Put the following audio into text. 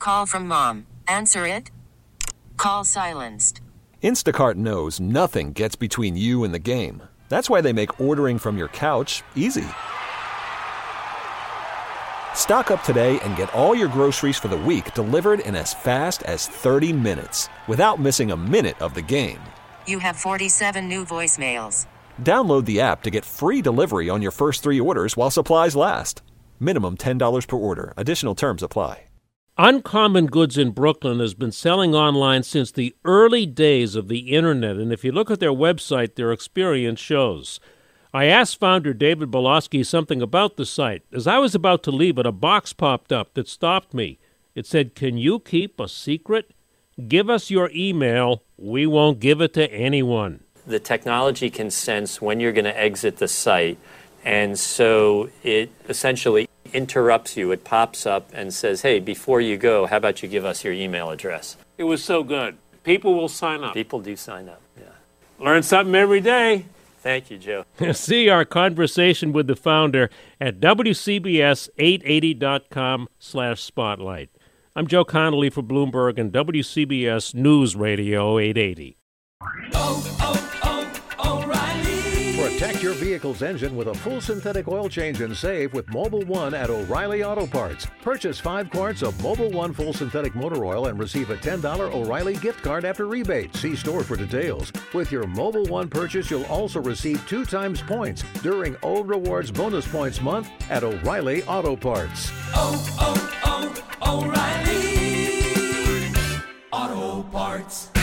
call from mom. Answer it. Call silenced. Instacart knows nothing gets between you and the game. That's why they make ordering from your couch easy. Stock up today and get all your groceries for the week delivered in as fast as 30 minutes without missing a minute of the game. You have 47 new voicemails. Download the app to get free delivery on your first 3 orders while supplies last. Minimum $10 per order. Additional terms apply. Uncommon Goods in Brooklyn has been selling online since the early days of the Internet, and if you look at their website, their experience shows. I asked founder David Belosky something about the site. As I was about to leave it, a box popped up that stopped me. It said, "Can you keep a secret? Give us your email. We won't give it to anyone." The technology can sense when you're going to exit the site, and so it essentially interrupts you. It pops up and says, "Hey, before you go, how about you give us your email address?" It was so good. People will sign up. People do sign up, yeah. Learn something every day. Thank you, Joe. See our conversation with the founder at WCBS880.com/spotlight. I'm Joe Connolly for Bloomberg and WCBS News Radio 880. O'Reilly. Protect your vehicle's engine with a full synthetic oil change and save with Mobil 1 at O'Reilly Auto Parts. Purchase 5 quarts of Mobil 1 full synthetic motor oil and receive a $10 O'Reilly gift card after rebate. See store for details. With your Mobil 1 purchase, you'll also receive 2 times points during Old Rewards Bonus Points Month at O'Reilly Auto Parts. O'Reilly Auto Parts.